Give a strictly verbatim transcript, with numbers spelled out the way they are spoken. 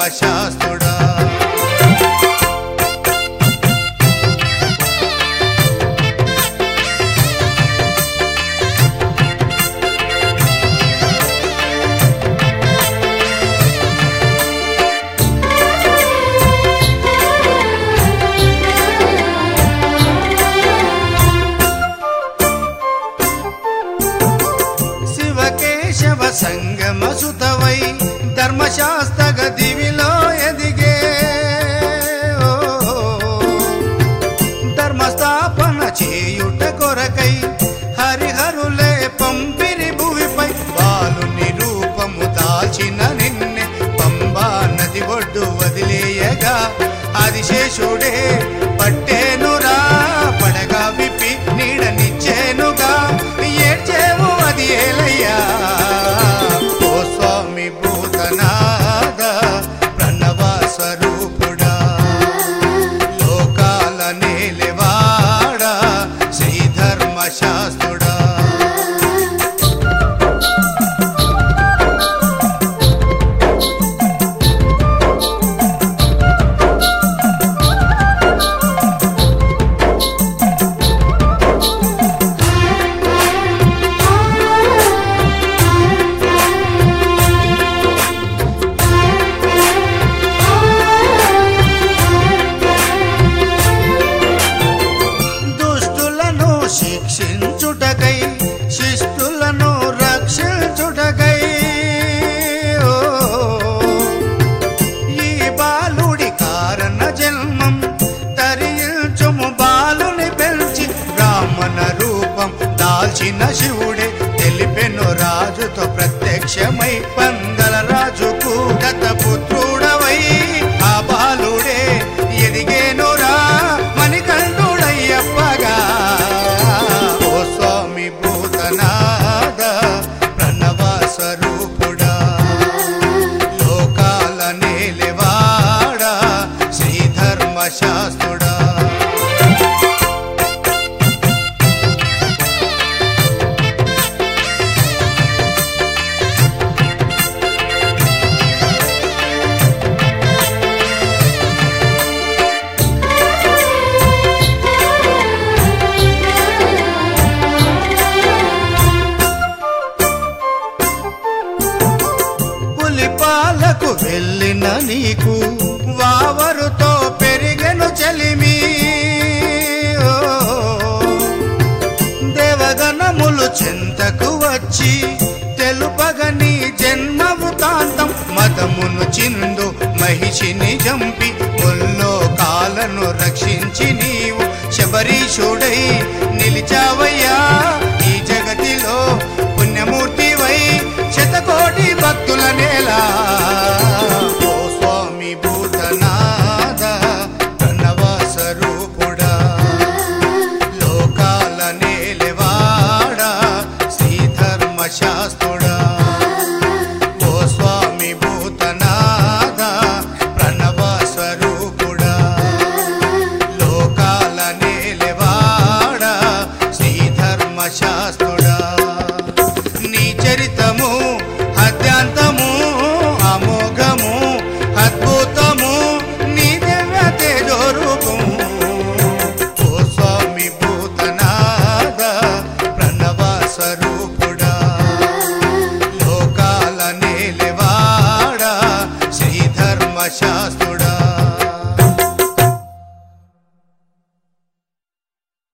శాస్త్రుడా శివకేశవ సంగమ సుతవై ధర్మశాస్త్రగ దివిలో ఎదిగే ధర్మస్థాపన చేయుట కొరకై హరిహరులే పంపిరి భువిపై బాలుని రూపము దాల్చిన నిన్నే పంబా నది ఒడ్డు వదిలేయగా ఆదిశేషుడే పట్టేనురా పడగా విప్పి నీడనిచ్చేనుగా ఏడ్చేవు అది ఏలయ్యా ఓ స్వామి భూతనాథ ప్రణవ స్వరూపుడా లోకాల నేలెవాడా శ్రీధర్మ శాస్త్రుడా శిక్షించుటకై శిష్టులను రక్షించుటకై ఈ బాలుడి కారణ జన్మం తరించుము బాలుని పెంచి బ్రాహ్మణ రూపం దాల్చిన శివుడే తెలిపెను రాజుతో ప్రత్యక్షమై పందల రాజుకు దత్తపుత్రుడవై ఆ బాలుడే ఎదిగేనురా మణికంఠుడయ్యప్పగా భూతనాథ ప్రణవ స్వరూపుడా లోకాల నేలెవాడా శ్రీధర్మ శాస్త్రుడా పాలకు వెళ్ళిన నీకు వావరుతో పెరిగెను చలిమి దేవగణములు చింతకు వచ్చి తెలుపగని జన్మవృతాంతం మదమును చిందు మహిషిని చంపి ఒల్లో కాలను రక్షించి నీవు శబరీషుడై నిలిచావయ్యా ఈ జగతిలో పుణ్యమూర్తివై శతకోటి భక్తుల నేలా ఓ స్వామి భూతనాథ ప్రణవ స్వరూపుడా లోకాల నేలెవాడా శ్రీధర్మ శాస్త్రుడా ఓ స్వామి భూతనాథ ప్రణవ స్వరూపుడా లోకాల నేలెవాడా శ్రీధర్మ శాస్త్రుడా నీ చరితము అత్యంతము అమోఘము అద్భుతము నీ దివ్య తేజోరూపము ఓ స్వామి భూతనాథ ప్రణవ స్వరూపుడా లోకాల నేలెవాడా శ్రీధర్మ శాస్త్ర